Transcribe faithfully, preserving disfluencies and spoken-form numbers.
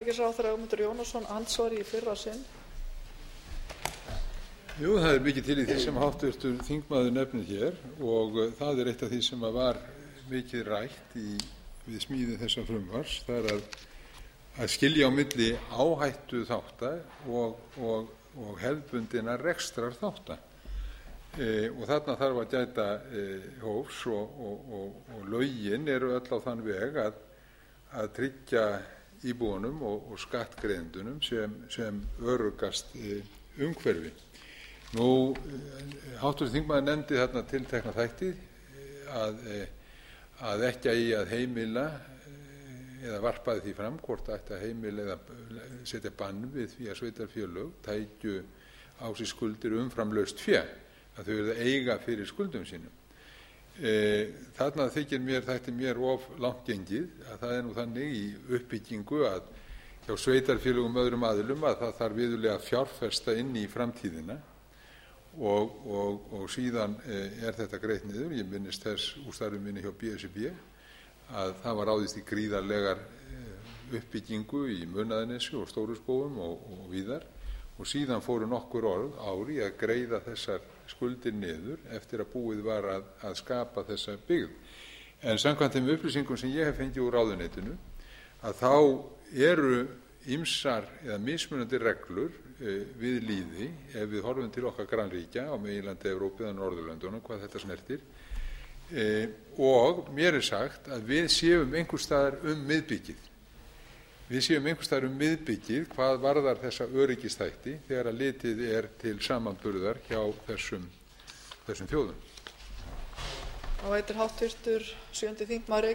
Utanríkisráðherra Ögmundur Jónasson andsvari í fyrra sinn. Jú, það er mikið til í því sem háttvirtur þingmaður nefnir hér og það er eitt af því sem var mikið rætt í, við smíði þessa frumvarps. Það er að, að skilja á milli áhættu þátta og, og, og hefðbundina rekstrar þátta. E, og þarna þarf að gæta e, hófs og, og, og, og lögin eru öll á þann veg að, að tryggja íbúunum og, og skattgreiðendunum sem, sem öruggast e, umhverfi. Nú, háttvirtur þingmaður nefndi þarna tiltekna þætti að, að ekki eigi að heimila eða varpaði því fram hvort ætti að heimila eða setja bann við því að sveitarfélög tækju á sig skuldir umframlaust fé, að þau eru að eiga fyrir skuldum sínum. Þarna þykir mér, þætti mér of langt gengið að það er nú þannig í uppbyggingu að hjá sveitarfélögum öðrum aðilum að það þarf viðurlega að fjárfesta inn í framtíðina. Og, og, og síðan er þetta greitt niður. Ég minnist þess úr starfum minni hjá B S R B að það var ráðist í gríðarlegar uppbyggingu í Munaðarnesi og Stóruskógum og, og víðar og síðan fóru nokkur orð ári að greiða þessar skuldir niður eftir að búið var að, að skapa þessa byggð. En samkvæmt þeim upplýsingum sem ég hef fengið úr ráðuneytinu að þá eru ýmsar eða mismunandi reglur við lýði ef við horfum til okkar grannríkja á meginlandi Evrópu eða Norðurlöndunum hvað þetta snertir e, og mér er sagt að við séum einhvers staðar um miðbyggið við séum einhvers staðar um miðbyggið hvað varðar þessa öryggistætti þegar að litið er til samanburðar hjá þessum, þessum þjóðum. Og veitir háttvirtur sjöundi þingmaður